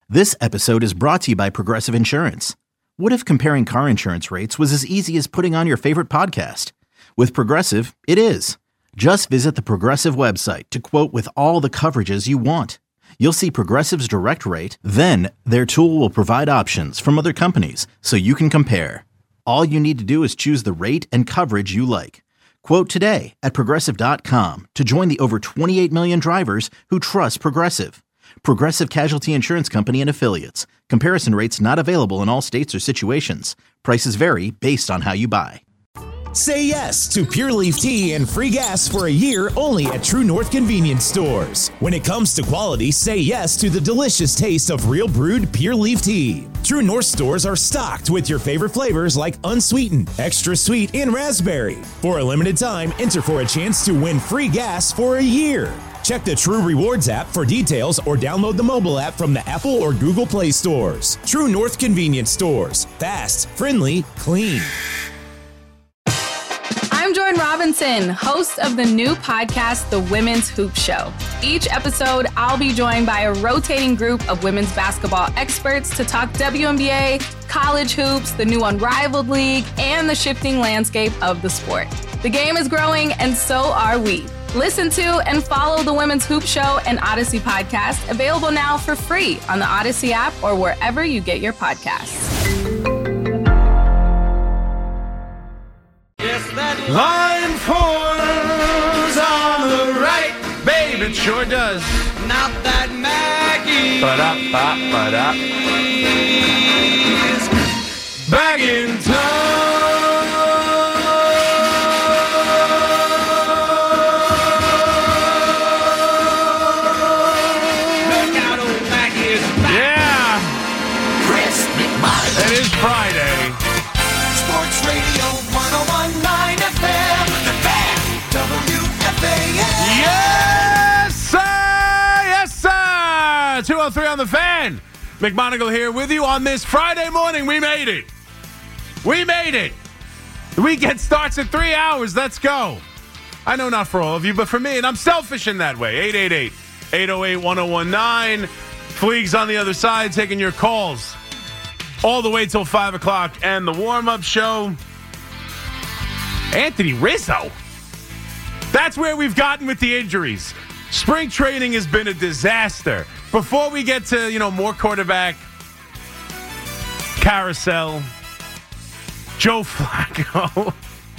This episode is brought to you by Progressive Insurance. What if comparing car insurance rates was as easy as putting on your favorite podcast? With Progressive, it is. Just visit the Progressive website to quote with all the coverages you want. You'll see Progressive's direct rate, then their tool will provide options from other companies so you can compare. All you need to do is choose the rate and coverage you like. Quote today at Progressive.com to join the over 28 million drivers who trust Progressive. Progressive Casualty Insurance Company and Affiliates. Comparison rates not available in all states or situations. Prices vary based on how you buy. Say yes to Pure Leaf Tea and free gas for a year only at True North Convenience Stores. When it comes to quality, say yes to the delicious taste of real brewed Pure Leaf Tea. True North stores are stocked with your favorite flavors like unsweetened, extra sweet, and raspberry. For a limited time, enter for a chance to win free gas for a year. Check the True Rewards app for details or download the mobile app from the Apple or Google Play stores. True North Convenience Stores. Fast, friendly, clean. I'm Jordan Robinson, host of the new podcast, The Women's Hoop Show. Each episode, I'll be joined by a rotating group of women's basketball experts to talk WNBA, college hoops, the new Unrivaled League, and the shifting landscape of the sport. The game is growing, and so are we. Listen to and follow The Women's Hoop Show and Odyssey podcast, available now for free on the Odyssey app or wherever you get your podcasts. Line 4's on the right, babe, it sure does. Not that Maggie. Ba-da-ba-ba-da. Back in town. Look out, old Maggie is back. Yeah. Chris McMahon. It is Friday. Sports Radio 101.9 FM, The Fan, WFAN. Yes, sir! Yes, sir! 203 on The Fan. McMonagle here with you on this Friday morning. We made it. We made it. The weekend starts in 3 hours. Let's go. I know not for all of you, but for me, and I'm selfish in that way. 888-808-1019. Fleeg's on the other side taking your calls all the way till 5 o'clock. And the warm-up show, Anthony Rizzo. That's where we've gotten with the injuries. Spring training has been a disaster. Before we get to, more quarterback carousel, Joe Flacco.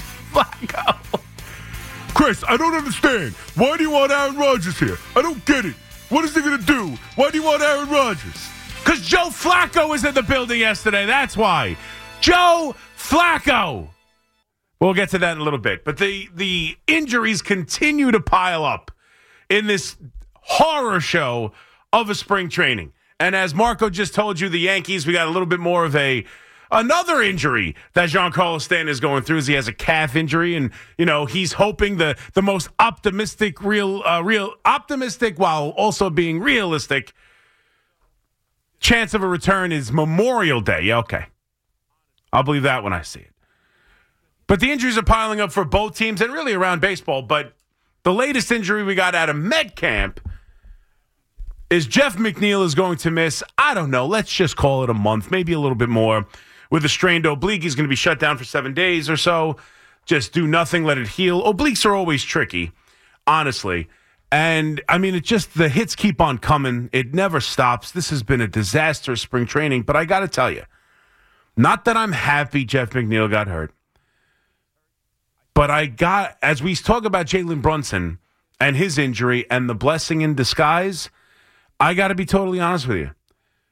Chris, I don't understand. Why do you want Aaron Rodgers here? I don't get it. What is he going to do? Why do you want Aaron Rodgers? Because Joe Flacco was in the building yesterday. That's why. Joe Flacco. We'll get to that in a little bit. But the injuries continue to pile up in this horror show of a spring training. And as Marco just told you, the Yankees, we got a little bit more of another injury that Giancarlo Stanton is going through, as he has a calf injury. And, he's hoping the most optimistic, real optimistic while also being realistic chance of a return is Memorial Day. Yeah, okay. I'll believe that when I see it. But the injuries are piling up for both teams and really around baseball. But the latest injury we got out of Med Camp is Jeff McNeil is going to miss, I don't know, let's just call it a month, maybe a little bit more. With a strained oblique, he's going to be shut down for 7 days or so. Just do nothing, let it heal. Obliques are always tricky, honestly. And, the hits keep on coming. It never stops. This has been a disastrous spring training. But I got to tell you, not that I'm happy Jeff McNeil got hurt, but as we talk about Jalen Brunson and his injury and the blessing in disguise, I got to be totally honest with you.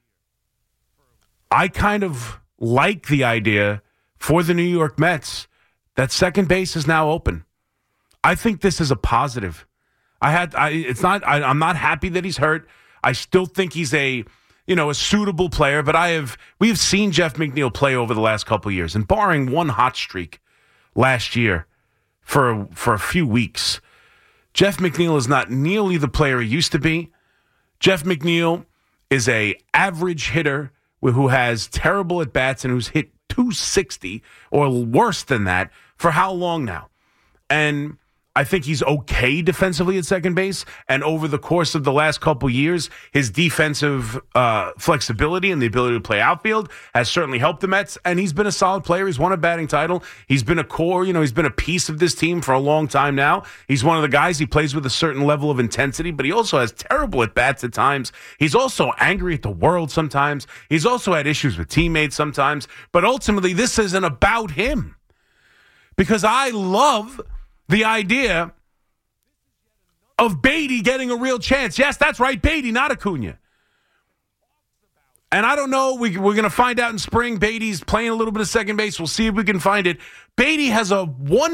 I kind of like the idea for the New York Mets that second base is now open. I think this is a positive. I'm not happy that he's hurt. I still think he's a suitable player, but we have seen Jeff McNeil play over the last couple of years, and barring one hot streak last year for a few weeks, Jeff McNeil is not nearly the player he used to be. Jeff McNeil is a average hitter who has terrible at-bats and who's hit 260 or worse than that for how long now? And I think he's okay defensively at second base. And over the course of the last couple years, his defensive flexibility and the ability to play outfield has certainly helped the Mets. And he's been a solid player. He's won a batting title. He's been a core, he's been a piece of this team for a long time now. He's one of the guys, he plays with a certain level of intensity, but he also has terrible at-bats at times. He's also angry at the world sometimes. He's also had issues with teammates sometimes. But ultimately, this isn't about him. Because I love the idea of Beatty getting a real chance. Yes, that's right, Beatty, not Acuna. And I don't know, we're going to find out in spring. Beatty's playing a little bit of second base. We'll see if we can find it. Beatty has a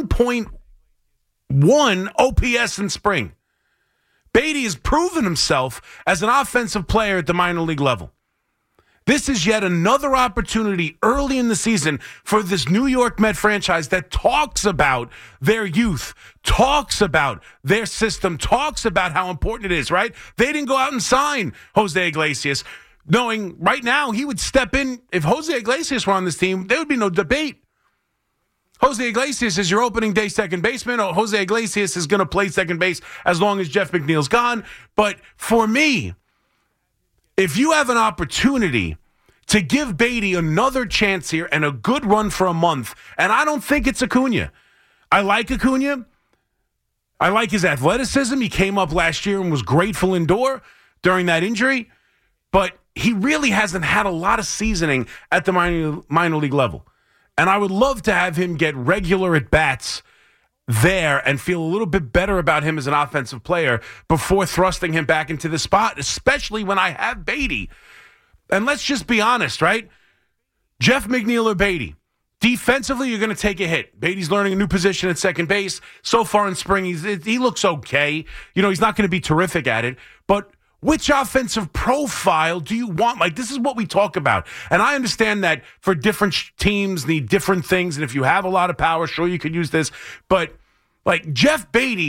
1.1 OPS in spring. Beatty has proven himself as an offensive player at the minor league level. This is yet another opportunity early in the season for this New York Met franchise that talks about their youth, talks about their system, talks about how important it is, right? They didn't go out and sign Jose Iglesias, knowing right now he would step in. If Jose Iglesias were on this team, there would be no debate. Jose Iglesias is your opening day second baseman. Jose Iglesias is going to play second base as long as Jeff McNeil's gone. But for me, if you have an opportunity to give Beatty another chance here and a good run for a month, and I don't think it's Acuna. I like Acuna. I like his athleticism. He came up last year and was grateful Lindor during that injury, but he really hasn't had a lot of seasoning at the minor league level. And I would love to have him get regular at-bats there and feel a little bit better about him as an offensive player before thrusting him back into the spot, especially when I have Beatty. And let's just be honest, right? Jeff McNeil or Beatty, defensively, you're going to take a hit. Beatty's learning a new position at second base. So far in spring, he looks okay. He's not going to be terrific at it. But which offensive profile do you want? Like, this is what we talk about. And I understand that for different teams need different things. And if you have a lot of power, sure, you could use this. But like Jeff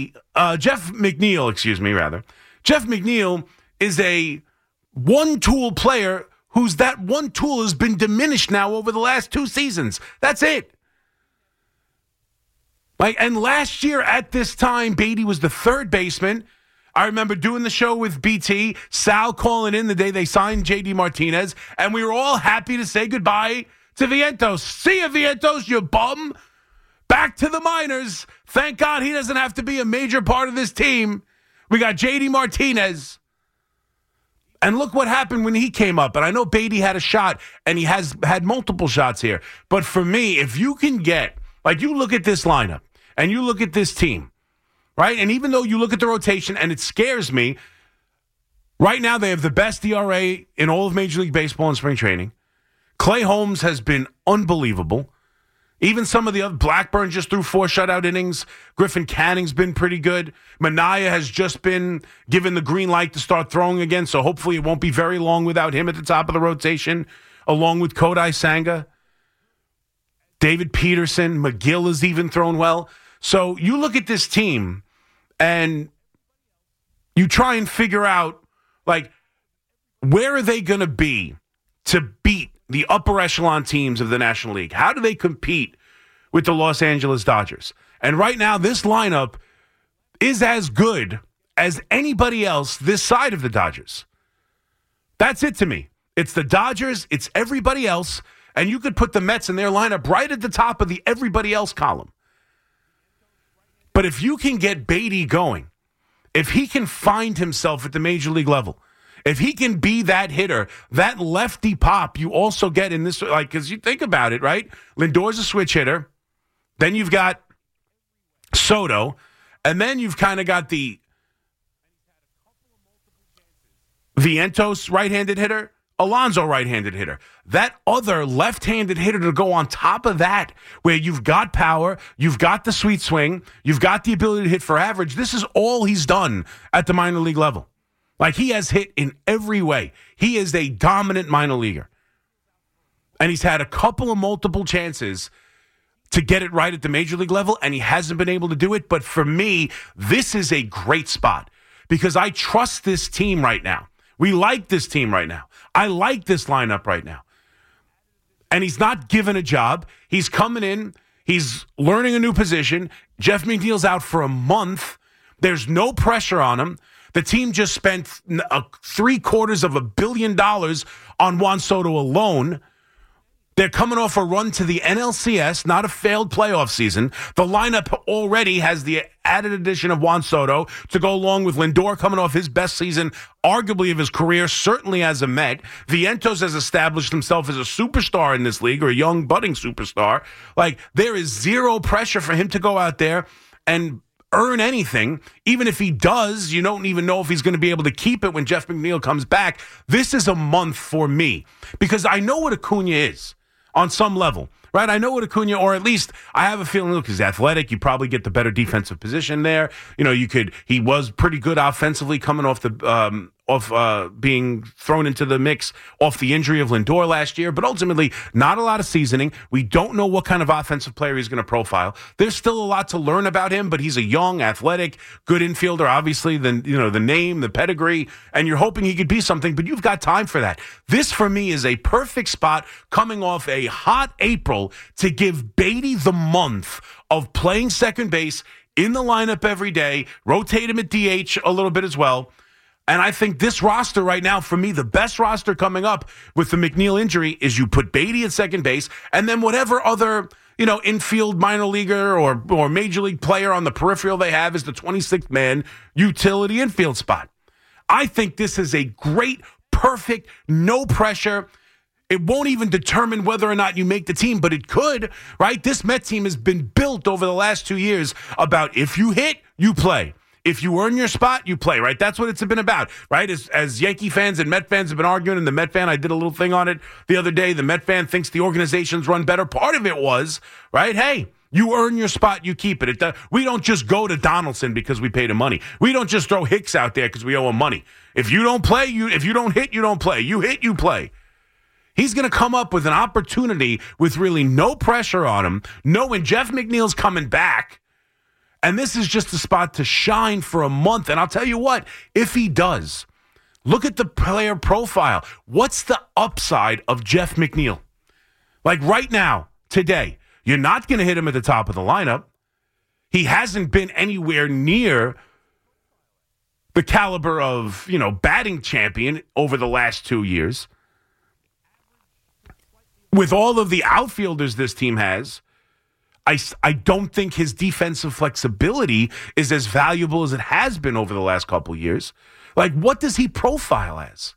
McNeil is a one-tool player whose that one tool has been diminished now over the last 2 seasons. That's it. And last year at this time, Beatty was the third baseman. I remember doing the show with BT, Sal calling in the day they signed JD Martinez, and we were all happy to say goodbye to Vientos. See you, Vientos, you bum. Back to the minors. Thank God he doesn't have to be a major part of this team. We got JD Martinez. And look what happened when he came up. And I know Beatty had a shot, and he has had multiple shots here. But for me, if you can get, you look at this lineup, and you look at this team, right? And even though you look at the rotation, and it scares me, right now they have the best ERA in all of Major League Baseball in spring training. Clay Holmes has been unbelievable. Even some of the other, Blackburn just threw 4 shutout innings. Griffin Canning's been pretty good. Minaya has just been given the green light to start throwing again, so hopefully it won't be very long without him at the top of the rotation, along with Kodai Senga. David Peterson, McGill has even thrown well. So you look at this team, and you try and figure out, where are they going to be to beat the upper echelon teams of the National League? How do they compete with the Los Angeles Dodgers? And right now, this lineup is as good as anybody else this side of the Dodgers. That's it to me. It's the Dodgers, it's everybody else, and you could put the Mets in their lineup right at the top of the everybody else column. But if you can get Beatty going, if he can find himself at the major league level, if he can be that hitter, that lefty pop you also get in this, because you think about it, right? Lindor's a switch hitter. Then you've got Soto. And then you've kind of got the Vientos right-handed hitter, Alonso right-handed hitter. That other left-handed hitter to go on top of that, where you've got power, you've got the sweet swing, you've got the ability to hit for average. This is all he's done at the minor league level. He has hit in every way. He is a dominant minor leaguer. And he's had a couple of multiple chances to get it right at the major league level, and he hasn't been able to do it. But for me, this is a great spot because I trust this team right now. We like this team right now. I like this lineup right now. And he's not given a job. He's coming in. He's learning a new position. Jeff McNeil's out for a month. There's no pressure on him. The team just spent $750 million on Juan Soto alone. They're coming off a run to the NLCS, not a failed playoff season. The lineup already has the added addition of Juan Soto to go along with Lindor coming off his best season, arguably of his career, certainly as a Met. Vientos has established himself as a superstar in this league, or a young budding superstar. Like, there is zero pressure for him to go out there and earn anything. Even if he does, you don't even know if he's going to be able to keep it when Jeff McNeil comes back. This is a month for me because I know what Acuna is. On some level, right? I know what Acuna, or at least I have a feeling, look, he's athletic. You probably get the better defensive position there. You know, he was pretty good offensively coming off being thrown into the mix off the injury of Lindor last year, but ultimately not a lot of seasoning. We don't know what kind of offensive player he's going to profile. There's still a lot to learn about him, but he's a young, athletic, good infielder, obviously, the name, the pedigree, and you're hoping he could be something, but you've got time for that. This, for me, is a perfect spot coming off a hot April to give Beatty the month of playing second base in the lineup every day, rotate him at DH a little bit as well. And I think this roster right now, for me, the best roster coming up with the McNeil injury is you put Beatty at second base, and then whatever other, infield minor leaguer or major league player on the peripheral they have is the 26th man utility infield spot. I think this is a great, perfect, no pressure. It won't even determine whether or not you make the team, but it could, right? This Met team has been built over the last 2 years about if you hit, you play. If you earn your spot, you play, right? That's what it's been about, right? As Yankee fans and Met fans have been arguing, and the Met fan, I did a little thing on it the other day, the Met fan thinks the organizations run better. Part of it was, right, hey, you earn your spot, you keep it. We don't just go to Donaldson because we paid him money. We don't just throw Hicks out there because we owe him money. If you don't play, if you don't hit, you don't play. You hit, you play. He's going to come up with an opportunity with really no pressure on him, knowing Jeff McNeil's coming back. And this is just a spot to shine for a month. And I'll tell you what, if he does, look at the player profile. What's the upside of Jeff McNeil? Like right now, today, you're not going to hit him at the top of the lineup. He hasn't been anywhere near the caliber of, batting champion over the last 2 years. With all of the outfielders this team has, I don't think his defensive flexibility is as valuable as it has been over the last couple years. Like, what does he profile as?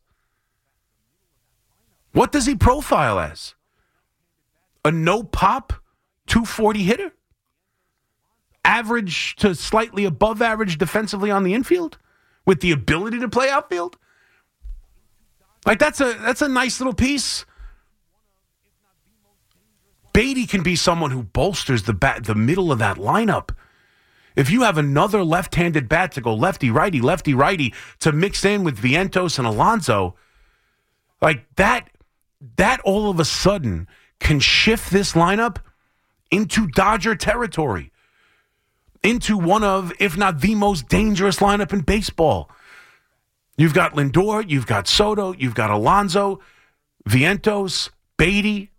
What does he profile as? A no-pop 240 hitter? Average to slightly above average defensively on the infield? With the ability to play outfield? Like, that's a nice little piece. Beatty can be someone who bolsters the middle of that lineup. If you have another left-handed bat to go lefty-righty to mix in with Vientos and Alonso, like that all of a sudden can shift this lineup into Dodger territory, into one of, if not the most dangerous lineup in baseball. You've got Lindor, you've got Soto, you've got Alonso, Vientos, Beatty.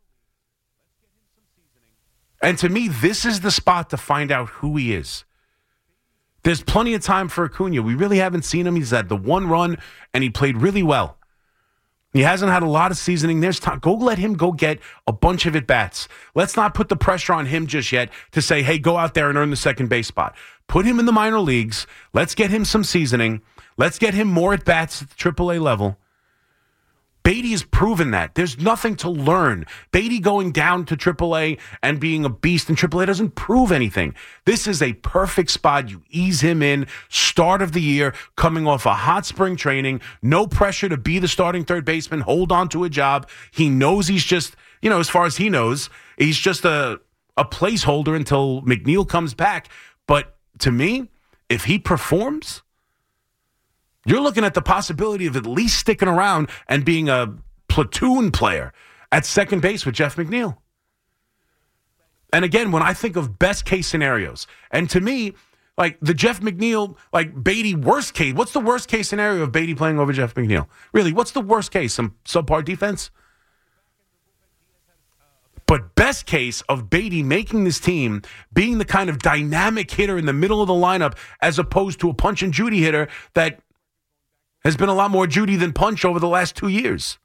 And to me, this is the spot to find out who he is. There's plenty of time for Acuna. We really haven't seen him. He's had the one run, and he played really well. He hasn't had a lot of seasoning. There's time. Go let him go get a bunch of at-bats. Let's not put the pressure on him just yet to say, hey, go out there and earn the second base spot. Put him in the minor leagues. Let's get him some seasoning. Let's get him more at-bats at the AAA level. Beatty has proven that. There's nothing to learn. Beatty going down to AAA and being a beast in AAA doesn't prove anything. This is a perfect spot. You ease him in, start of the year, coming off a hot spring training, no pressure to be the starting third baseman, hold on to a job. He knows he's just, as far as he knows, he's just a placeholder until McNeil comes back. But to me, if he performs, you're looking at the possibility of at least sticking around and being a platoon player at second base with Jeff McNeil. And again, when I think of best case scenarios, and to me, like the Jeff McNeil, like Beatty worst case, what's the worst case scenario of Beatty playing over Jeff McNeil? Really, what's the worst case? Some subpar defense? But best case of Beatty making this team, being the kind of dynamic hitter in the middle of the lineup as opposed to a punch and Judy hitter that has been a lot more Judy than punch over the last 2 years.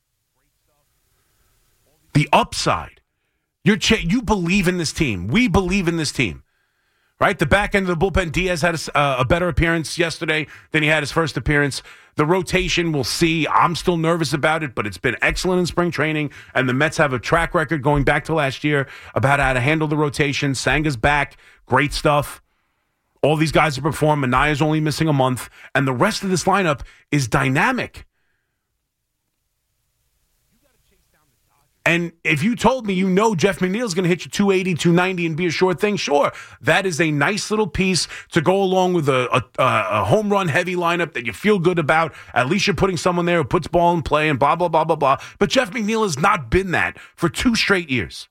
The upside. You believe in this team. We believe in this team. Right? The back end of the bullpen, Diaz had a better appearance yesterday than he had his first appearance. The rotation, we'll see. I'm still nervous about it, but it's been excellent in spring training, and the Mets have a track record going back to last year about how to handle the rotation. Sanga's back. Great stuff. All these guys have performed. Manaya's only missing a month, and the rest of this lineup is dynamic. And if you told me Jeff McNeil's going to hit you 280, 290 and be a sure thing, sure. That is a nice little piece to go along with a home run heavy lineup that you feel good about. At least you're putting someone there who puts ball in play and blah, blah, blah, blah, blah. But Jeff McNeil has not been that for 2 straight years.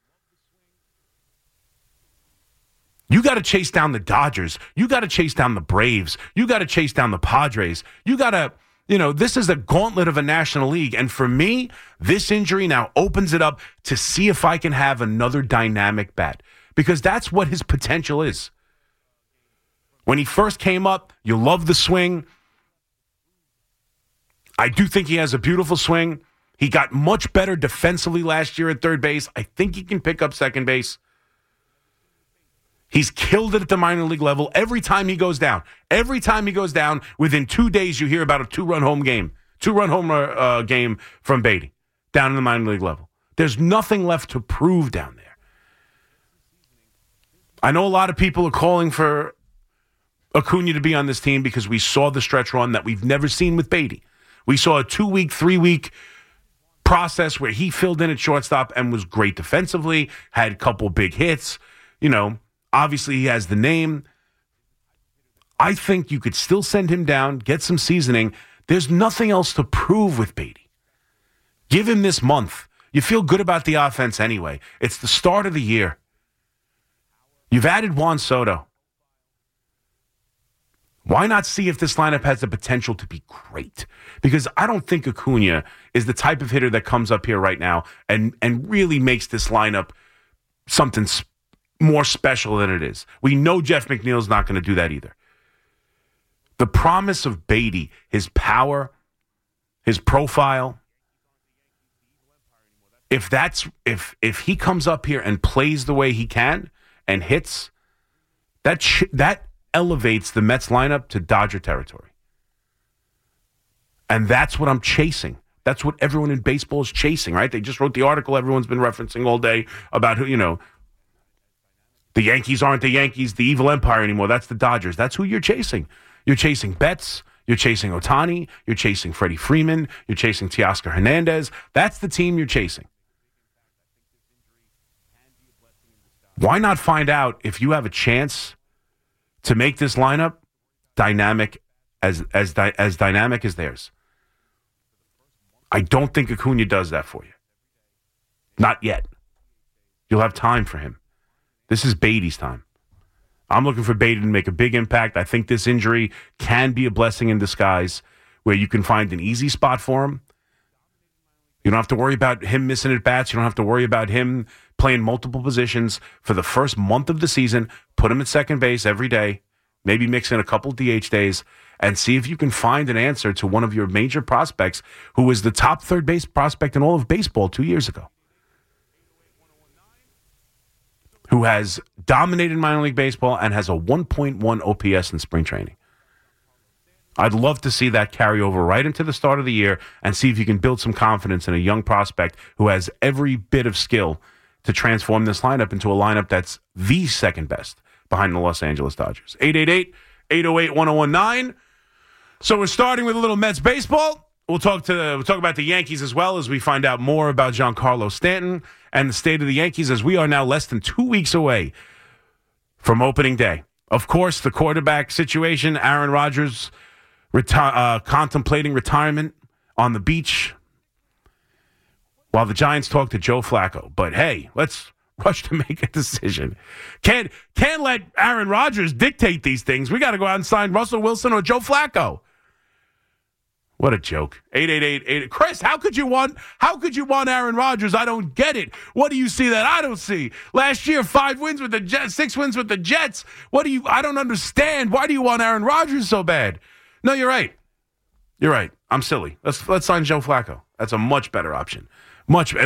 You got to chase down the Dodgers. You got to chase down the Braves. You got to chase down the Padres. You got to... this is a gauntlet of a National League. And for me, this injury now opens it up to see if I can have another dynamic bat. Because that's what his potential is. When he first came up, you love the swing. I do think he has a beautiful swing. He got much better defensively last year at third base. I think he can pick up second base. He's killed it at the minor league level every time he goes down. Every time he goes down, within 2 days, you hear about a 2-run home game. 2-run home game from Beatty down in the minor league level. There's nothing left to prove down there. I know a lot of people are calling for Acuna to be on this team because we saw the stretch run that we've never seen with Beatty. We saw a 2-week, 3-week process where he filled in at shortstop and was great defensively, had a couple big hits, Obviously, he has the name. I think you could still send him down, get some seasoning. There's nothing else to prove with Beatty. Give him this month. You feel good about the offense anyway. It's the start of the year. You've added Juan Soto. Why not see if this lineup has the potential to be great? Because I don't think Acuna is the type of hitter that comes up here right now and really makes this lineup something more special than it is. We know Jeff McNeil's not going to do that either. The promise of Beatty, his power, his profile, if he comes up here and plays the way he can and hits, that elevates the Mets lineup to Dodger territory. And that's what I'm chasing. That's what everyone in baseball is chasing, right? They just wrote the article everyone's been referencing all day about who, the Yankees aren't the Yankees, the evil empire anymore. That's the Dodgers. That's who you're chasing. You're chasing Betts. You're chasing Ohtani. You're chasing Freddie Freeman. You're chasing Teoscar Hernandez. That's the team you're chasing. Why not find out if you have a chance to make this lineup dynamic as dynamic as theirs? I don't think Acuna does that for you. Not yet. You'll have time for him. This is Beatty's time. I'm looking for Beatty to make a big impact. I think this injury can be a blessing in disguise where you can find an easy spot for him. You don't have to worry about him missing at bats. You don't have to worry about him playing multiple positions. For the first month of the season, put him at second base every day, maybe mix in a couple DH days, and see if you can find an answer to one of your major prospects who was the top third base prospect in all of baseball 2 years ago, who has dominated minor league baseball and has a 1.1 OPS in spring training. I'd love to see that carry over right into the start of the year and see if you can build some confidence in a young prospect who has every bit of skill to transform this lineup into a lineup that's the second best behind the Los Angeles Dodgers. 888-808-1019. So we're starting with a little Mets baseball. We'll talk about the Yankees as well as we find out more about Giancarlo Stanton and the state of the Yankees as we are now less than 2 weeks away from opening day. Of course, the quarterback situation, Aaron Rodgers contemplating retirement on the beach while the Giants talk to Joe Flacco. But hey, let's rush to make a decision. Can't let Aaron Rodgers dictate these things. We got to go out and sign Russell Wilson or Joe Flacco. What a joke. 888. Chris, how could you want Aaron Rodgers? I don't get it. What do you see that I don't see? Last year, 5 wins with the Jets, 6 wins with the Jets. I don't understand. Why do you want Aaron Rodgers so bad? No, you're right. You're right. I'm silly. Let's sign Joe Flacco. That's a much better option. At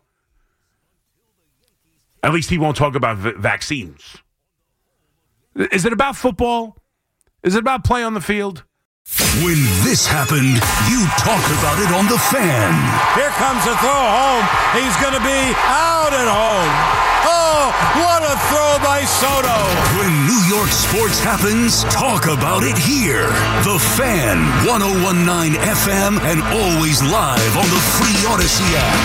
least he won't talk about vaccines. Is it about football? Is it about play on the field? When this happened, you talk about it on The Fan. Here comes a throw home. He's going to be out at home. Oh, what a throw by Soto. When New York sports happens, talk about it here. The Fan, 101.9 FM, and always live on the free Odyssey app.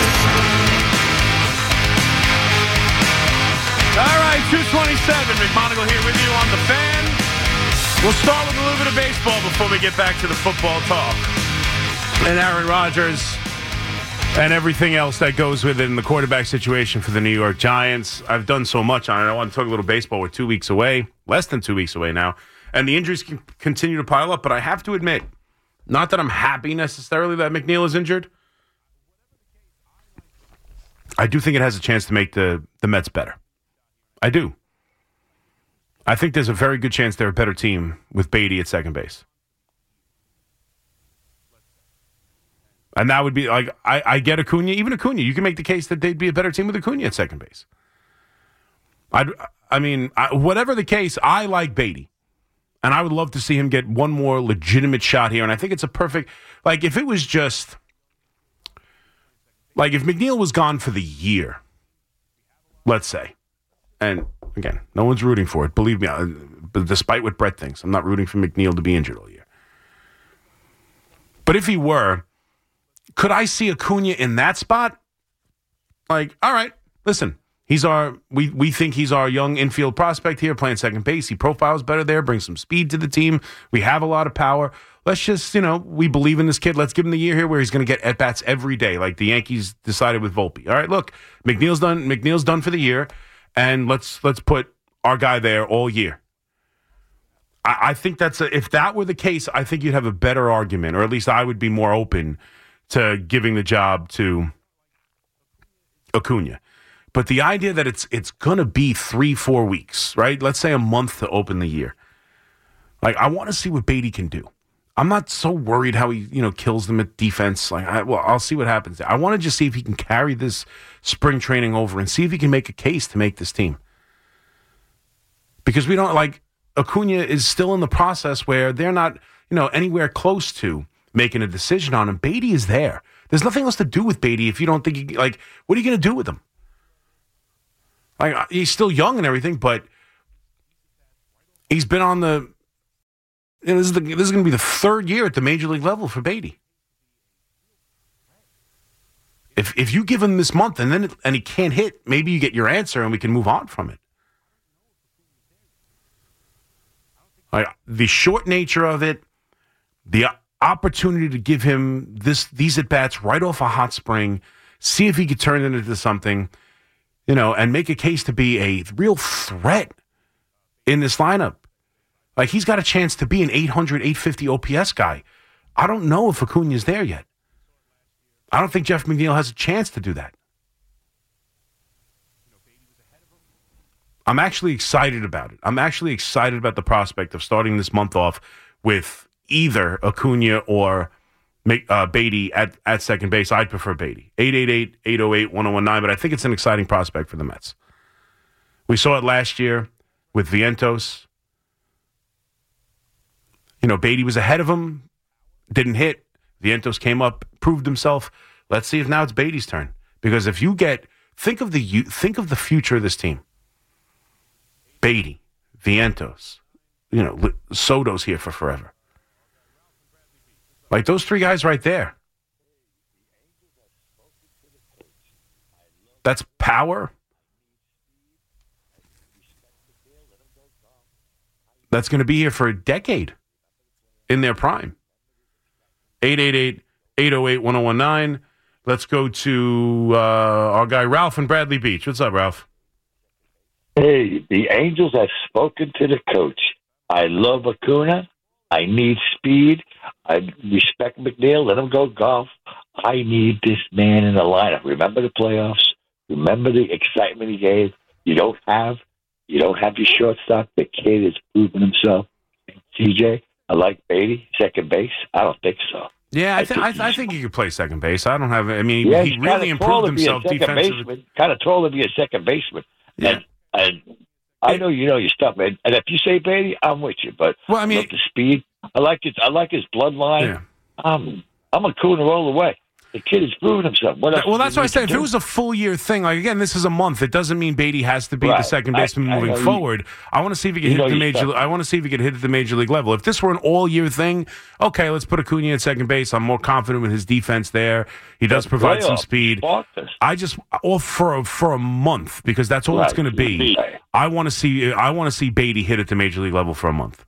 All right, 2:27. McMonagle here with you on The Fan. We'll start with a little bit of baseball before we get back to the football talk. And Aaron Rodgers and everything else that goes with it in the quarterback situation for the New York Giants. I've done so much on it. I want to talk a little baseball. We're 2 weeks away, less than 2 weeks away now. And the injuries can continue to pile up. But I have to admit, not that I'm happy necessarily that McNeil is injured. I do think it has a chance to make the Mets better. I do. I think there's a very good chance they're a better team with Beatty at second base. And that would be like, I get Acuna, even Acuna. You can make the case that they'd be a better team with Acuna at second base. Whatever the case, I like Beatty. And I would love to see him get one more legitimate shot here. And I think it's a perfect, like if it was just, like if McNeil was gone for the year, let's say, and again, no one's rooting for it. Believe me, but despite what Brett thinks, I'm not rooting for McNeil to be injured all year. But if he were, could I see Acuna in that spot? Like, all right, listen, we think he's our young infield prospect here playing second base. He profiles better there, brings some speed to the team. We have a lot of power. Let's just, we believe in this kid. Let's give him the year here where he's going to get at-bats every day, like the Yankees decided with Volpe. All right, look, McNeil's done for the year. And let's put our guy there all year. I think if that were the case, I think you'd have a better argument, or at least I would be more open to giving the job to Acuna. But the idea that it's going to be 3-4 weeks, right? Let's say a month to open the year. Like, I want to see what Beatty can do. I'm not so worried how he, kills them at defense. I'll see what happens there. I want to just see if he can carry this spring training over and see if he can make a case to make this team. Because we don't, Acuna is still in the process where they're not, anywhere close to making a decision on him. Beatty is there. There's nothing else to do with Beatty if you don't think, what are you going to do with him? He's still young and everything, but he's been on the... this is going to be the third year at the major league level for Beatty. If you give him this month and he can't hit, maybe you get your answer and we can move on from it. The short nature of it, the opportunity to give him these at bats right off a hot spring, see if he could turn it into something, and make a case to be a real threat in this lineup. He's got a chance to be an 800, 850 OPS guy. I don't know if Acuna's there yet. I don't think Jeff McNeil has a chance to do that. I'm actually excited about it. I'm actually excited about the prospect of starting this month off with either Acuna or Beatty at second base. I'd prefer Beatty. 888-808-1019, but I think it's an exciting prospect for the Mets. We saw it last year with Vientos. Beatty was ahead of him, didn't hit. Vientos came up, proved himself. Let's see if now it's Beatty's turn. Because if you think of the future of this team. Beatty, Vientos, Soto's here for forever. Those three guys right there. That's power. That's going to be here for a decade. In their prime. 888-808-1019. Let's go to our guy Ralph in Bradley Beach. What's up, Ralph? Hey, the Angels have spoken to the coach. I love Acuna. I need speed. I respect McNeil. Let him go golf. I need this man in the lineup. Remember the playoffs. Remember the excitement he gave. You don't have your shortstop. The kid has proven himself. CJ, I like Beatty, second base. I don't think so. Yeah, I think he could play second base. I don't have. I mean, Yeah, he really improved himself defensively. Kind of tall to be a second baseman. Yeah. And I know you know your stuff, man. And if you say Beatty, I'm with you. But well, I mean, the speed. I like his bloodline. Yeah. I'm a cool and roll away. The kid has proven himself. What else Well, that's does he why I need said to if do? it was a full year thing, like again, this is a month. It doesn't mean Beatty has to be the Right. second baseman I moving know you- forward. I want to see if he can You hit know the your major. stuff. I want to see if he can hit at the major league level. If this were an all year thing, okay, let's put Acuna at second base. I'm more confident with his defense there. He does provide some Playoff. speed. Spartans. I just for a month because that's all it's Right. going to be. Right. I want to see Beatty hit at the major league level for a month.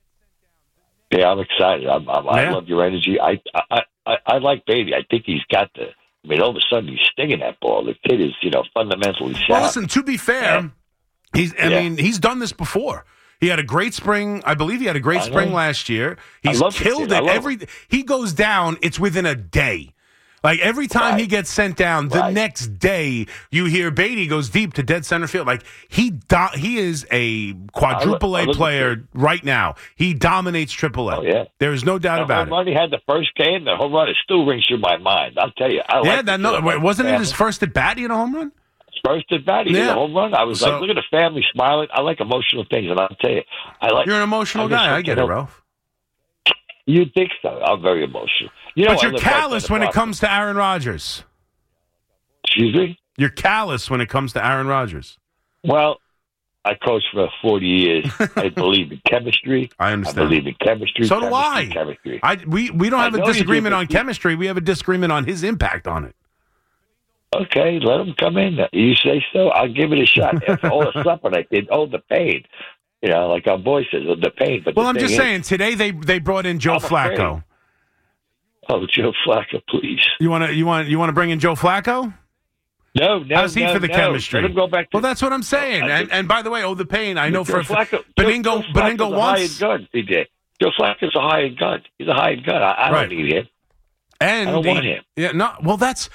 Yeah, I'm excited. I Yeah. love your energy. I like Beatty. I think he's got the. I mean, all of a sudden he's stinging that ball. The kid is, fundamentally sound. Well, listen. To be fair, he's done this before. He had a great spring. I believe he had a great spring last year. He's love the killed kid. I it. love him. He goes down. It's within a day. Like every time he Right. gets sent down, the Right. next day you hear Beatty goes deep to dead center field. Like he is a quadruple I A look at player right now. He dominates triple A. Oh, yeah. There is no doubt The about home it. run he had the first game, the home run, it still rings through my mind. I'll tell you. Wasn't it his first at bat? He had a home run. first at bat? He hit Yeah. a home run. I was So- like, look at the family smiling. I like emotional things, and I'll tell you, You're an emotional guy. I get it, Ralph. You think so? I'm very emotional. But I you're live right callous by the when it park. comes to Aaron Rodgers. Excuse me? You're callous when it comes to Aaron Rodgers. Well, I coached for 40 years. I believe in chemistry. I understand. I believe in chemistry. So do I. Chemistry. We don't have I a know you do, disagreement but on chemistry. We have a disagreement on his impact on it. Okay, let him come in. You say so, I'll give it a shot. If all the suffering I did, the pain. Like our boy says, the pain. But Well, the I'm thing just is, saying, today they brought in Joe I'm afraid. Flacco. Oh, Joe Flacco, please. You want to bring in Joe Flacco? No. How's he for the chemistry? Let him go back to. Well, that's what I'm saying. And by the way, the pain. I know Joe for Flacco, Beningo a wants. hired gun, CJ. Joe Flacco's a hired gun. He's a hired gun. I Right. don't need him. And I don't want him. Yeah, no. Well, that's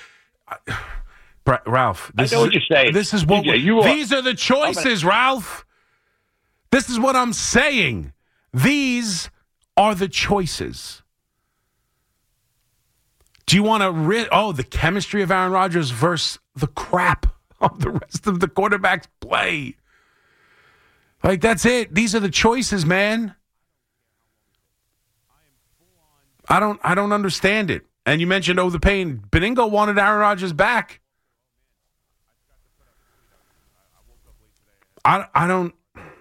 Ralph. This I know what you're saying. This is what CJ, these are the choices, Ralph. This is what I'm saying. These are the choices. Do you want to the chemistry of Aaron Rodgers versus the crap of the rest of the quarterback's play? Like, that's it. These are the choices, man. I don't understand it. And you mentioned the pain. Beningo wanted Aaron Rodgers back. I don't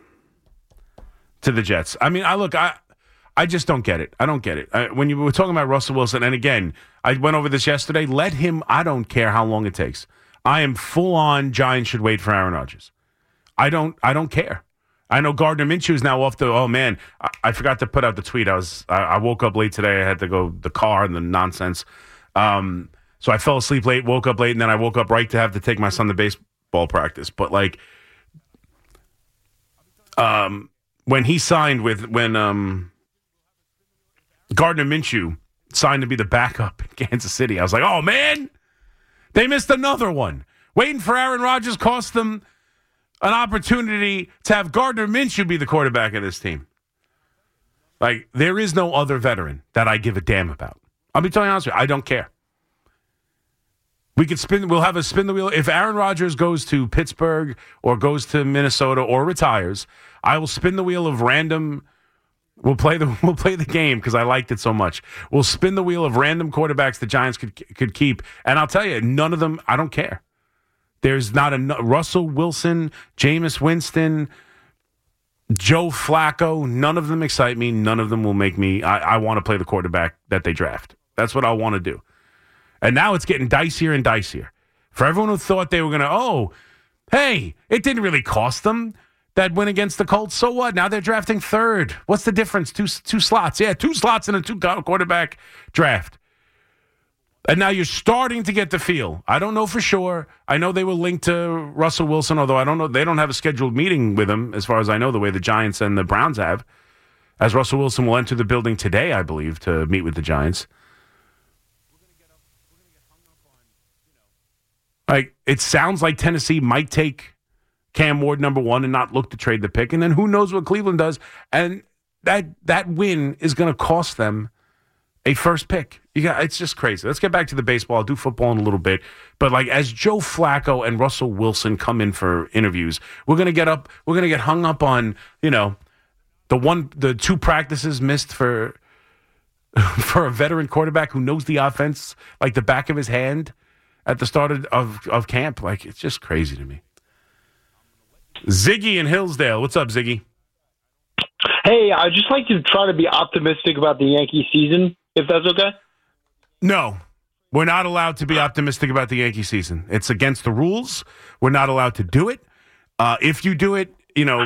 to the Jets. I mean, I just don't get it. I don't get it. When you were talking about Russell Wilson, and again, I went over this yesterday. Let him. I don't care how long it takes. I am full on. Giants should wait for Aaron Rodgers. I don't care. I know Gardner Minshew is now off the. Oh man, I forgot to put out the tweet. I woke up late today. I had to go the car and the nonsense. So I fell asleep late, woke up late, and then I woke up right to have to take my son to baseball practice. But like, when he signed when Gardner Minshew signed to be the backup in Kansas City, I was like, oh man, they missed another one. Waiting for Aaron Rodgers cost them an opportunity to have Gardner Minshew be the quarterback of this team. Like, there is no other veteran that I give a damn about. I'll be telling you honestly, I don't care. We'll have a spin the wheel. If Aaron Rodgers goes to Pittsburgh or goes to Minnesota or retires, I will spin the wheel of random. We'll play the game because I liked it so much. We'll spin the wheel of random quarterbacks the Giants could keep, and I'll tell you, none of them. I don't care. There's not a Russell Wilson, Jameis Winston, Joe Flacco. None of them excite me. None of them will make me. I want to play the quarterback that they draft. That's what I want to do. And now it's getting dicier and dicier. For everyone who thought they were going to, hey, it didn't really cost them that win against the Colts. So what? Now they're drafting third. What's the difference? Two slots. Yeah, 2 slots in a 2-quarterback draft. And now you're starting to get the feel. I don't know for sure. I know they were linked to Russell Wilson, although I don't know. They don't have a scheduled meeting with him, as far as I know, the way the Giants and the Browns have. as Russell Wilson will enter the building today, I believe, to meet with the Giants. Like, it sounds like Tennessee might take Cam Ward number 1 and not look to trade the pick, and then who knows what Cleveland does, and that win is going to cost them a first pick. It's just crazy. Let's get back to the baseball. I'll do football in a little bit. But like, as Joe Flacco and Russell Wilson come in for interviews, we're gonna get hung up on, the 2 practices missed for a veteran quarterback who knows the offense like the back of his hand at the start of camp. Like, it's just crazy to me. Ziggy in Hillsdale. What's up, Ziggy? Hey, I'd just like to try to be optimistic about the Yankee season, if that's okay. No, we're not allowed to be optimistic about the Yankee season. It's against the rules. We're not allowed to do it. If you do it,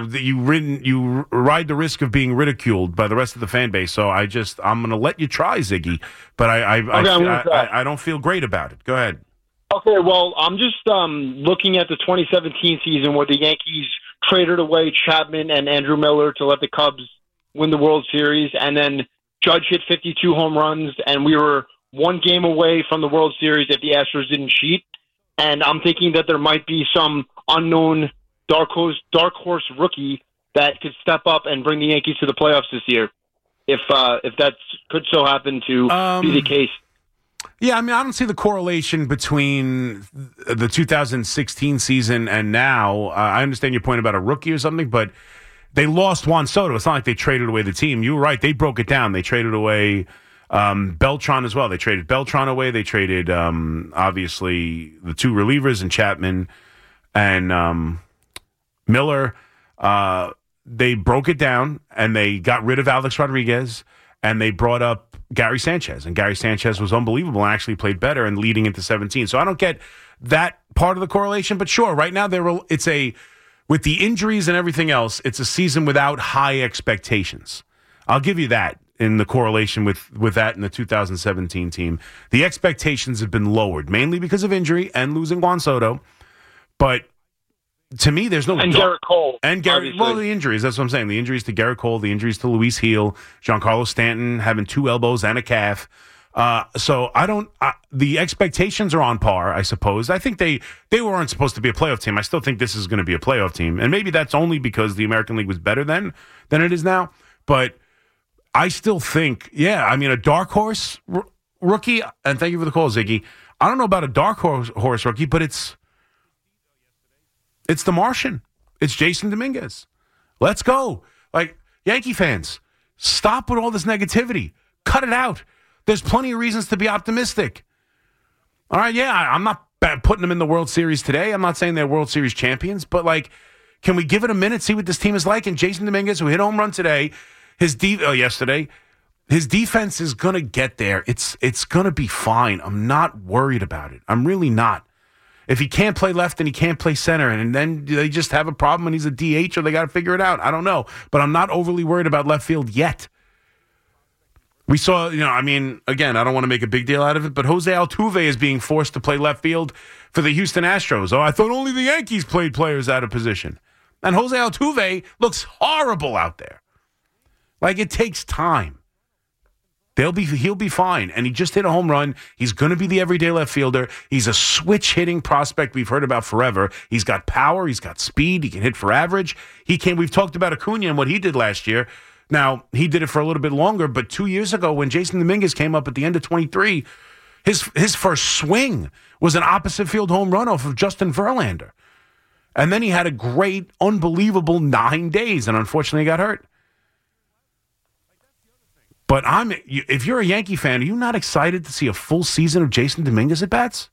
you ride the risk of being ridiculed by the rest of the fan base. So I'm going to let you try, Ziggy, but I don't feel great about it. Go ahead. Okay, well, I'm just looking at the 2017 season where the Yankees traded away Chapman and Andrew Miller to let the Cubs win the World Series, and then Judge hit 52 home runs, and we were 1 game away from the World Series if the Astros didn't cheat. And I'm thinking that there might be some unknown dark horse rookie that could step up and bring the Yankees to the playoffs this year, if that could so happen to be the case. Yeah, I mean, I don't see the correlation between the 2016 season and now. I understand your point about a rookie or something, but they lost Juan Soto. It's not like they traded away the team. You were right. They broke it down. They traded away Beltran as well. They traded Beltran away. They traded, obviously, the 2 relievers and Chapman and Miller. They broke it down, and they got rid of Alex Rodriguez, and they brought up Gary Sanchez, and Gary Sanchez was unbelievable and actually played better and leading into 17. So I don't get that part of the correlation, but sure, right now with the injuries and everything else, it's a season without high expectations. I'll give you that in the correlation with that in the 2017 team. The expectations have been lowered, mainly because of injury and losing Juan Soto, but to me, there's no... And Garrett Cole. And Garrett... Obviously. Well, the injuries, that's what I'm saying. The injuries to Garrett Cole, the injuries to Luis Gil, Giancarlo Stanton having 2 elbows and a calf. So I don't... the expectations are on par, I suppose. I think they weren't supposed to be a playoff team. I still think this is going to be a playoff team. And maybe that's only because the American League was better then than it is now. But I still think, a dark horse rookie, and thank you for the call, Ziggy. I don't know about a dark horse rookie, but it's the Martian. It's Jason Dominguez. Let's go. Like, Yankee fans, stop with all this negativity. Cut it out. There's plenty of reasons to be optimistic. All right, I'm not putting them in the World Series today. I'm not saying they're World Series champions, but, like, can we give it a minute, see what this team is like? And Jason Dominguez, who hit a home run today, yesterday, his defense is going to get there. It's going to be fine. I'm not worried about it. I'm really not. If he can't play left and he can't play center, and then they just have a problem and he's a DH, or they got to figure it out. I don't know. But I'm not overly worried about left field yet. We saw, again, I don't want to make a big deal out of it, but Jose Altuve is being forced to play left field for the Houston Astros. Oh, I thought only the Yankees played players out of position. And Jose Altuve looks horrible out there. Like, it takes time. He'll be fine. And he just hit a home run. He's going to be the everyday left fielder. He's a switch-hitting prospect we've heard about forever. He's got power. He's got speed. He can hit for average. We've talked about Acuna and what he did last year. Now, he did it for a little bit longer, but 2 years ago when Jason Dominguez came up at the end of 23, his first swing was an opposite field home run off of Justin Verlander. And then he had a great, unbelievable 9 days, and unfortunately got hurt. But if you're a Yankee fan, are you not excited to see a full season of Jason Dominguez at bats?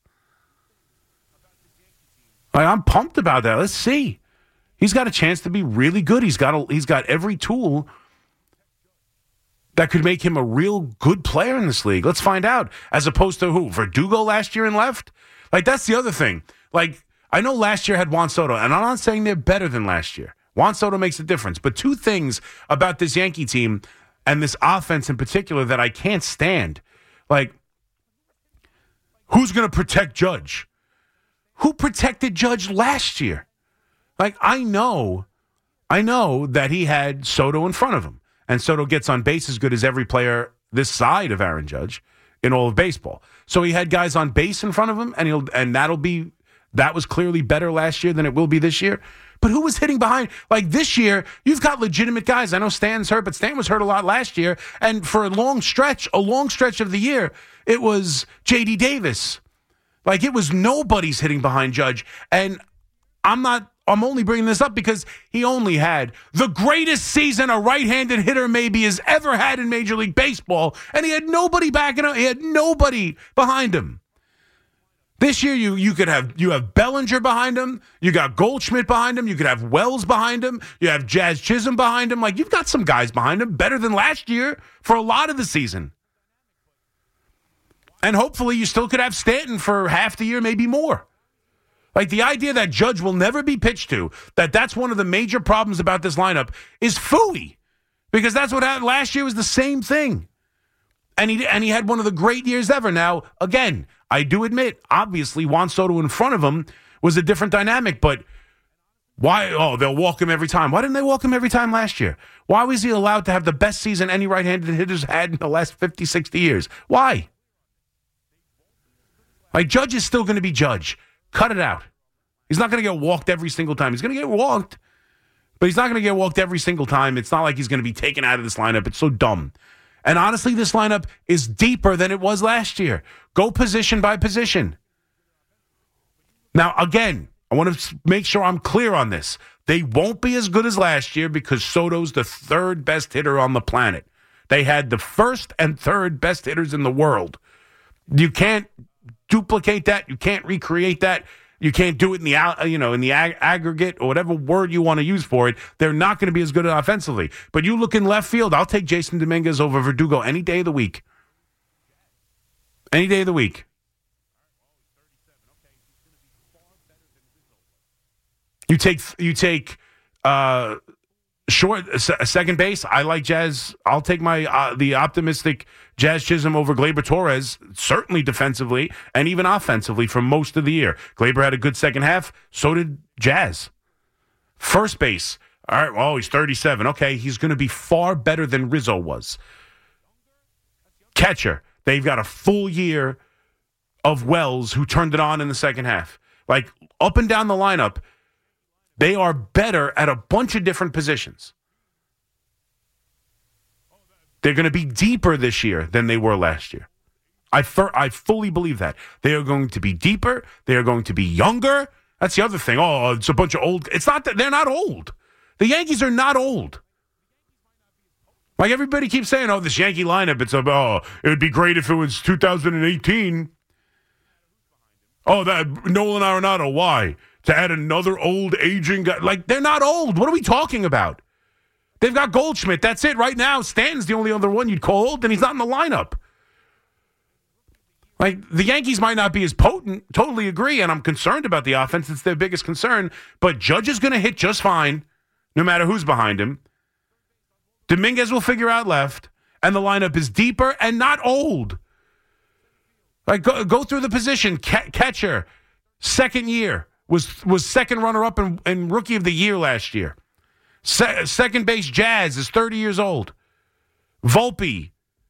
I'm pumped about that. Let's see. He's got a chance to be really good. He's got every tool that could make him a real good player in this league. Let's find out. As opposed to who? Verdugo last year in left? Like, that's the other thing. Like, I know last year had Juan Soto, and I'm not saying they're better than last year. Juan Soto makes a difference. But 2 things about this Yankee team and this offense in particular that I can't stand. Like, who's going to protect Judge? Who protected Judge last year? Like, I know that he had Soto in front of him. and Soto gets on base as good as every player this side of Aaron Judge in all of baseball. So he had guys on base in front of him, and that was clearly better last year than it will be this year. But who was hitting behind? Like this year, you've got legitimate guys. I know Stan's hurt, but Stan was hurt a lot last year. And for a long stretch of the year, it was J.D. Davis. Like it was nobody's hitting behind Judge. And I'm only bringing this up because he only had the greatest season a right-handed hitter maybe has ever had in Major League Baseball. And he had nobody backing up. He had nobody behind him. This year, you have Bellinger behind him. You got Goldschmidt behind him. You could have Wells behind him. You have Jazz Chisholm behind him. Like, you've got some guys behind him better than last year for a lot of the season. And hopefully you still could have Stanton for half the year, maybe more. Like, the idea that Judge will never be pitched to, that's one of the major problems about this lineup, is phooey. Because that's what happened last year was the same thing. And he had one of the great years ever. Now, again, I do admit, obviously, Juan Soto in front of him was a different dynamic, but why? Oh, they'll walk him every time. Why didn't they walk him every time last year? Why was he allowed to have the best season any right-handed hitters had in the last 50, 60 years? Why? Like, Judge is still going to be Judge. Cut it out. He's not going to get walked every single time. He's going to get walked, but he's not going to get walked every single time. It's not like he's going to be taken out of this lineup. It's so dumb. And honestly, this lineup is deeper than it was last year. Go position by position. Now, again, I want to make sure I'm clear on this. They won't be as good as last year because Soto's the third best hitter on the planet. They had the first and third best hitters in the world. You can't duplicate that. You can't recreate that. You can't do it in the aggregate or whatever word you want to use for it. They're not going to be as good offensively. But you look in left field, I'll take Jason Dominguez over Verdugo any day of the week. Any day of the week. You take second base. I like Jazz. I'll take the optimistic Jazz Chisholm over Gleyber Torres, certainly defensively and even offensively for most of the year. Gleyber had a good second half. So did Jazz. First base. All right, well, he's 37. Okay, he's going to be far better than Rizzo was. Catcher. They've got a full year of Wells who turned it on in the second half. Like, up and down the lineup, they are better at a bunch of different positions. They're going to be deeper this year than they were last year. I fully believe that. They are going to be deeper. They are going to be younger. That's the other thing. Oh, it's a bunch of old. It's not that they're not old. The Yankees are not old. Like everybody keeps saying, oh, this Yankee lineup, it would be great if it was 2018. Oh, that Nolan Arenado, why? To add another old aging guy. Like, they're not old. What are we talking about? They've got Goldschmidt. That's it right now. Stanton's the only other one you'd call old, and he's not in the lineup. Like, the Yankees might not be as potent. Totally agree, and I'm concerned about the offense. It's their biggest concern. But Judge is going to hit just fine, no matter who's behind him. Dominguez will figure out left, and the lineup is deeper and not old. Like, go through the position. Catcher, second year. Was second runner-up in Rookie of the Year last year. Second base, Jazz, is 30 years old. Volpe,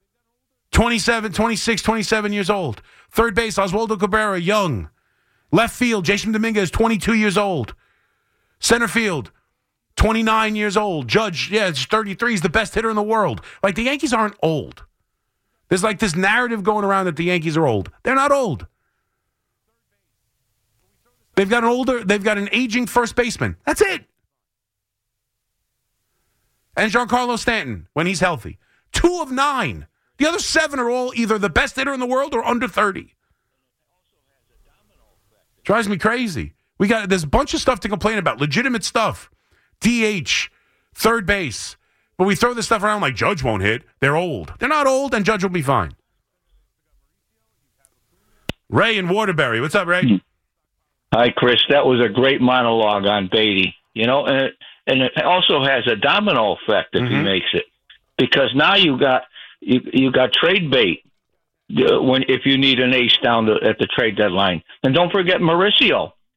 27 years old. Third base, Oswaldo Cabrera, young. Left field, Jason Dominguez, 22 years old. Center field, 29 years old. Judge, it's 33. He's the best hitter in the world. Like, the Yankees aren't old. There's like this narrative going around that the Yankees are old. They're not old. They've got an aging first baseman. That's it. And Giancarlo Stanton, when he's healthy. 2 of 9. The other 7 are all either the best hitter in the world or under 30. Drives me crazy. There's a bunch of stuff to complain about. Legitimate stuff. DH, third base. But we throw this stuff around like Judge won't hit. They're old. They're not old, and Judge will be fine. Ray in Waterbury. What's up, Ray? Hi, Chris. That was a great monologue on Beatty. And it also has a domino effect if he makes it, because now you got trade bait if you need an ace down at the trade deadline. And don't forget Mauricio.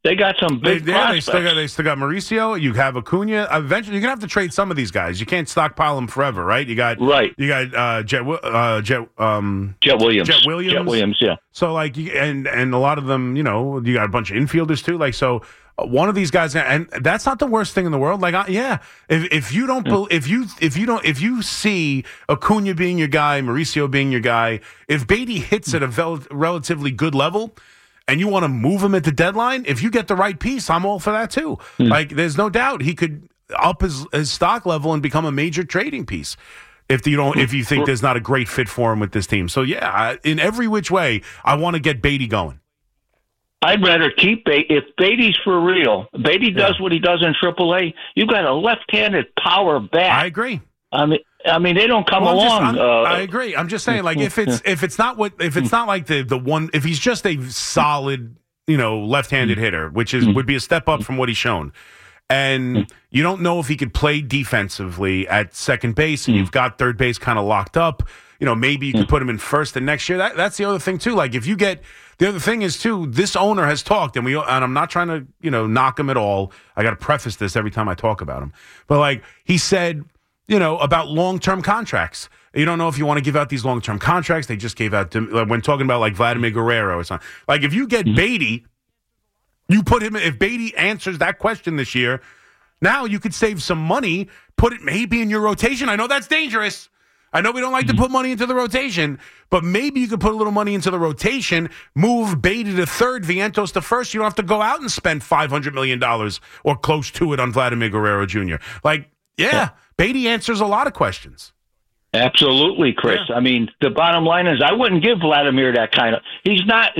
They got some big they prospects. still got Mauricio. You have Acuna. Eventually, you're gonna have to trade some of these guys. You can't stockpile them forever, right? You got Jet Williams. Jet Williams, yeah. So like, and a lot of them, you got a bunch of infielders too. Like, so one of these guys, and that's not the worst thing in the world. Like, if you see Acuna being your guy, Mauricio being your guy, if Beatty hits at a relatively good level, and you want to move him at the deadline, if you get the right piece, I'm all for that too. Like, there's no doubt he could up his stock level and become a major trading piece if you think there's not a great fit for him with this team. So in every which way, I want to get Beatty going. I'd rather keep Beatty. If Beatty's for real, Beatty does what he does in AAA. You've got a left-handed power bat. I agree. I mean, they don't come along. I agree. I'm just saying, like, if it's not like the one, if he's just a solid, left-handed hitter, which would be a step up from what he's shown, and you don't know if he could play defensively at second base, and you've got third base kind of locked up. Maybe you could put him in first, and next year that's the other thing too. Like, if you get the other thing is too, this owner has talked, and I'm not trying to knock him at all. I got to preface this every time I talk about him, but like he said. About long-term contracts. You don't know if you want to give out these long-term contracts. They just gave out, when talking about like Vladimir Guerrero or something. Like, if you get Beatty, you put him, if Beatty answers that question this year, now you could save some money, put it maybe in your rotation. I know that's dangerous. I know we don't like to put money into the rotation, but maybe you could put a little money into the rotation, move Beatty to third, Vientos to first. You don't have to go out and spend $500 million or close to it on Vladimir Guerrero Jr. Like, Beatty answers a lot of questions. Absolutely, Chris. Yeah. I mean, the bottom line is I wouldn't give Vladimir that kind of... He's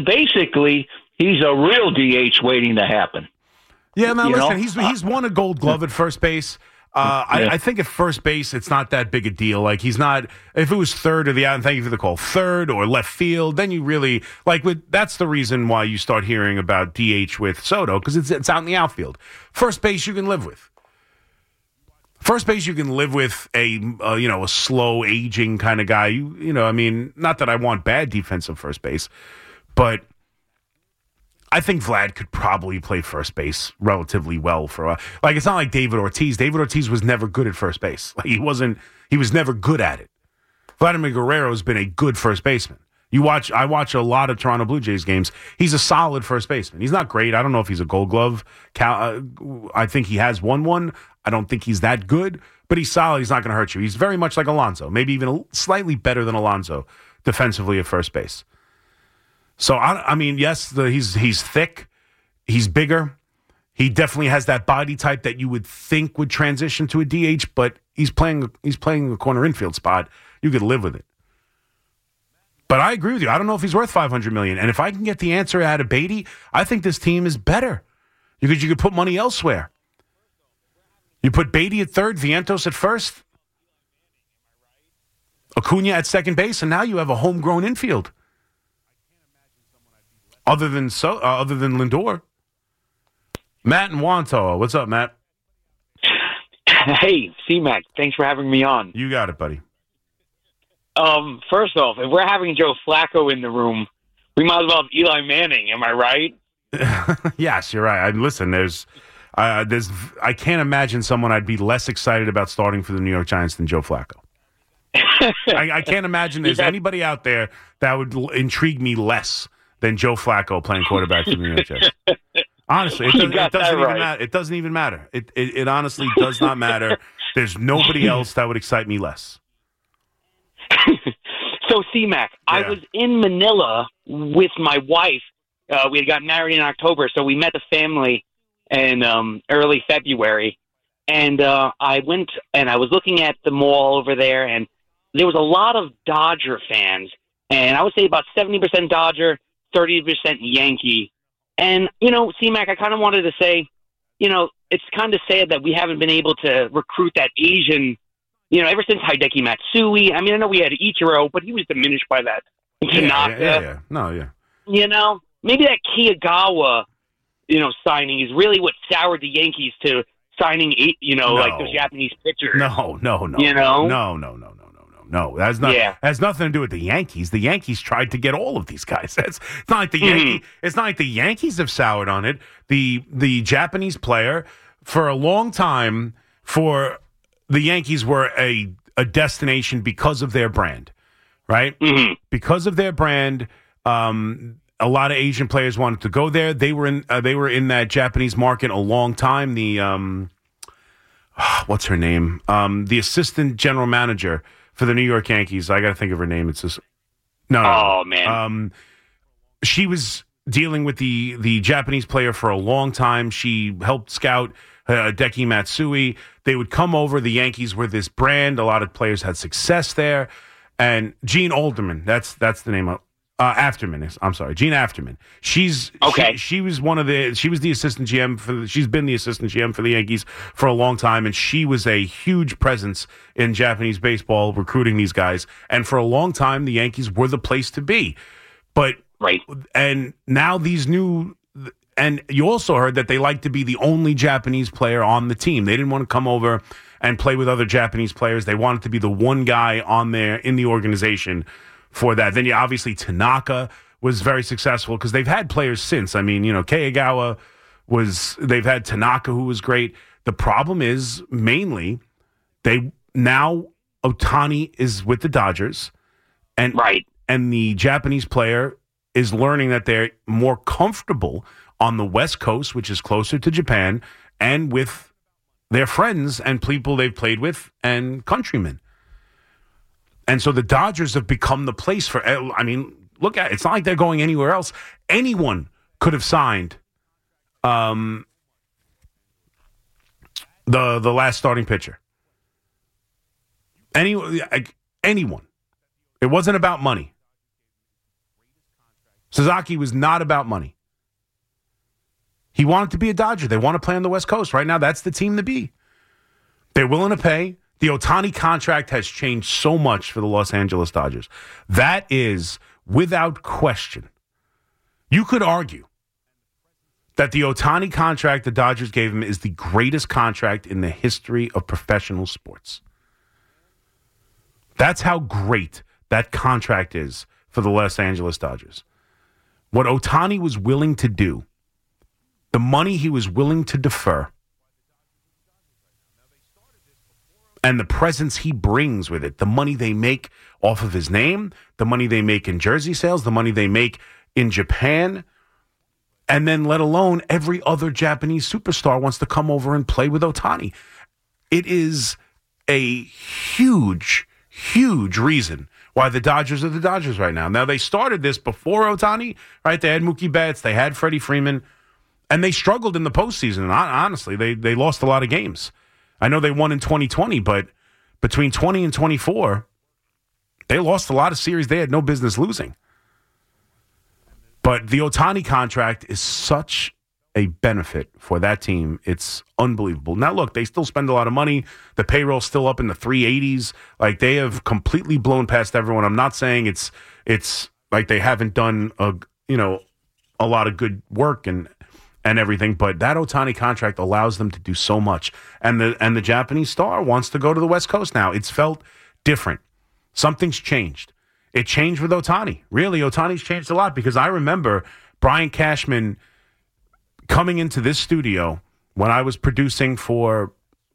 a real DH waiting to happen. Yeah, man, listen, he's won a Gold Glove at first base. I think at first base, it's not that big a deal. Like, he's not... If it was third and thank you for the call, third or left field, then you really... that's the reason why you start hearing about DH with Soto, because it's out in the outfield. First base, you can live with. First base, you can live with a slow aging kind of guy. Not that I want bad defensive first base, but I think Vlad could probably play first base relatively well for a. Like, it's not like David Ortiz. David Ortiz was never good at first base. Like, he was never good at it. Vladimir Guerrero has been a good first baseman. I watch a lot of Toronto Blue Jays games. He's a solid first baseman. He's not great. I don't know if he's a Gold Glove. I think he has won one. I don't think he's that good, but he's solid. He's not going to hurt you. He's very much like Alonso, maybe even slightly better than Alonso defensively at first base. So, yes, he's thick. He's bigger. He definitely has that body type that you would think would transition to a DH, but he's playing a corner infield spot. You could live with it. But I agree with you. I don't know if he's worth $500 million. And if I can get the answer out of Beatty, I think this team is better because you could put money elsewhere. You put Beatty at third, Vientos at first, Acuna at second base, and now you have a homegrown infield. Other than Lindor. Matt and Wanto. What's up, Matt? Hey, C-Mac. Thanks for having me on. You got it, buddy. First off, if we're having Joe Flacco in the room, we might as well have Eli Manning. Am I right? Yes, you're right. Listen, I can't imagine someone I'd be less excited about starting for the New York Giants than Joe Flacco. I can't imagine there's anybody out there that would intrigue me less than Joe Flacco playing quarterback for the New York Giants. Honestly, it doesn't even matter. It honestly does not matter. There's nobody else that would excite me less. So, C-Mac, I was in Manila with my wife. We had gotten married in October, so we met the family in early February. And I went and I was looking at the mall over there, and there was a lot of Dodger fans. And I would say about 70% Dodger, 30% Yankee. And, C-Mac, I kind of wanted to say, it's kind of sad that we haven't been able to recruit that Asian, ever since Hideki Matsui. I mean, I know we had Ichiro, but he was diminished by that. Yeah. No, yeah. Maybe that Kiyagawa, signing is really what soured the Yankees to signing, like those Japanese pitchers. No. No, No. That has nothing to do with the Yankees. The Yankees tried to get all of these guys. It's not like the Yankees. It's not like the Yankees have soured on it. The Japanese player for a long time for the Yankees were a destination because of their brand, right? Mm-hmm. Because of their brand, a lot of Asian players wanted to go there. They were in that Japanese market a long time. The what's her name? The assistant general manager for the New York Yankees. I got to think of her name. It's just no. Oh man. She was dealing with the Japanese player for a long time. She helped scout Hideki Matsui. They would come over. The Yankees were this brand. A lot of players had success there. And Gene Alderman, that's the name of Afterman. I'm sorry, Gene Afterman. She's okay. She was the assistant GM she's been the assistant GM for the Yankees for a long time, and she was a huge presence in Japanese baseball recruiting these guys. And for a long time, the Yankees were the place to be. But right, and now these new. And you also heard that they like to be the only Japanese player on the team. They didn't want to come over and play with other Japanese players. They wanted to be the one guy on there in the organization for that. Then obviously Tanaka was very successful because they've had players since. I mean, Keigawa they've had Tanaka who was great. The problem is mainly now Ohtani is with the Dodgers and the Japanese player is learning that they're more comfortable on the West Coast, which is closer to Japan, and with their friends and people they've played with and countrymen. And so the Dodgers have become the place for, I mean, look at it. It's not like they're going anywhere else. Anyone could have signed the last starting pitcher. Anyone. It wasn't about money. Sasaki was not about money. He wanted to be a Dodger. They want to play on the West Coast. Right now, that's the team to be. They're willing to pay. The Ohtani contract has changed so much for the Los Angeles Dodgers. That is, without question, you could argue that the Ohtani contract the Dodgers gave him is the greatest contract in the history of professional sports. That's how great that contract is for the Los Angeles Dodgers. What Ohtani was willing to do, the money he was willing to defer, and the presence he brings with it, the money they make off of his name, the money they make in jersey sales, the money they make in Japan, and then let alone every other Japanese superstar wants to come over and play with Ohtani. It is a huge, huge reason why the Dodgers are the Dodgers right now. Now, they started this before Ohtani, right? They had Mookie Betts, they had Freddie Freeman, and they struggled in the postseason. And honestly, they lost a lot of games. I know they won in 2020, but between 20 and 24, they lost a lot of series they had no business losing. But the Ohtani contract is such a benefit for that team. It's unbelievable. Now, look, they still spend a lot of money. The payroll's still up in the 380s. Like, they have completely blown past everyone. I'm not saying it's like they haven't done a lot of good work and everything, but that Ohtani contract allows them to do so much. And the Japanese star wants to go to the West Coast now. It's felt different. Something's changed. It changed with Ohtani. Really, Ohtani's changed a lot because I remember Brian Cashman coming into this studio when I was producing for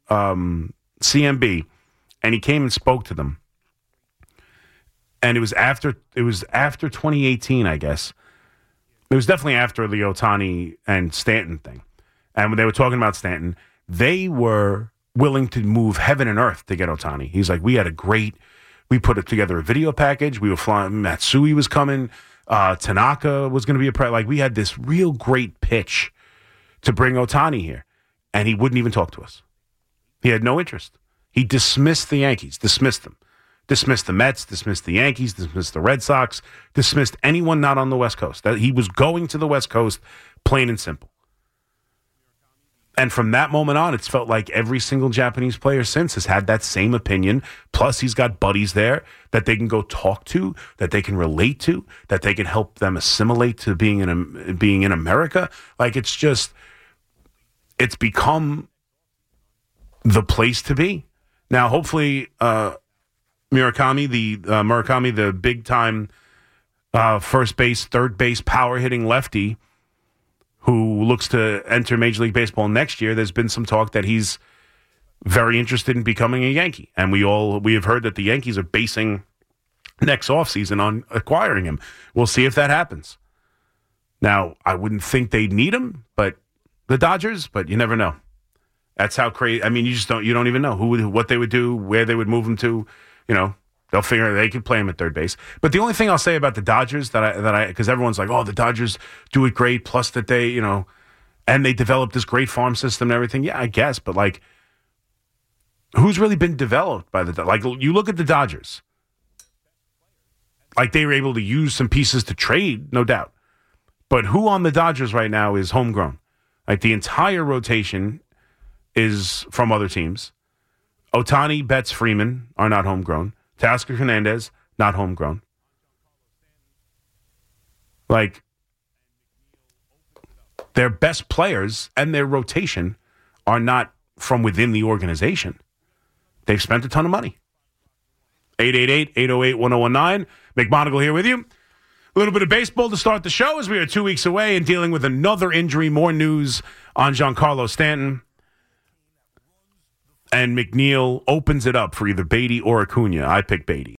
CMB, and he came and spoke to them. And it was after 2018, I guess. It was definitely after the Ohtani and Stanton thing. And when they were talking about Stanton, they were willing to move heaven and earth to get Ohtani. He's like, we put together a video package. We were flying, Matsui was coming. Tanaka was going to be we had this real great pitch to bring Ohtani here. And he wouldn't even talk to us. He had no interest. He dismissed the Yankees, dismissed them. Dismissed the Mets, dismissed the Yankees, dismissed the Red Sox, dismissed anyone not on the West Coast. That he was going to the West Coast, plain and simple. And from that moment on, it's felt like every single Japanese player since has had that same opinion. Plus, he's got buddies there that they can go talk to, that they can relate to, that they can help them assimilate to being in America. Like, it's become the place to be. Now, hopefully, Murakami, the big-time first base, third base power-hitting lefty who looks to enter Major League Baseball next year. There's been some talk that he's very interested in becoming a Yankee. And we have heard that the Yankees are basing next offseason on acquiring him. We'll see if that happens. Now, I wouldn't think they'd need him, but the Dodgers, but you never know. That's how crazy. I mean, you don't even know what they would do, where they would move him to. You know, they'll figure they could play him at third base. But the only thing I'll say about the Dodgers because everyone's like, oh, the Dodgers do it great. Plus that they, you know, and they developed this great farm system and everything. Yeah, I guess. But like, who's really been developed by you look at the Dodgers. Like they were able to use some pieces to trade, no doubt. But who on the Dodgers right now is homegrown? Like the entire rotation is from other teams. Ohtani, Betts, Freeman are not homegrown. Teoscar Hernandez, not homegrown. Like, their best players and their rotation are not from within the organization. They've spent a ton of money. 888-808-1019. McMonagle here with you. A little bit of baseball to start the show as we are 2 weeks away and dealing with another injury. More news on Giancarlo Stanton. And McNeil opens it up for either Beatty or Acuna. I pick Beatty.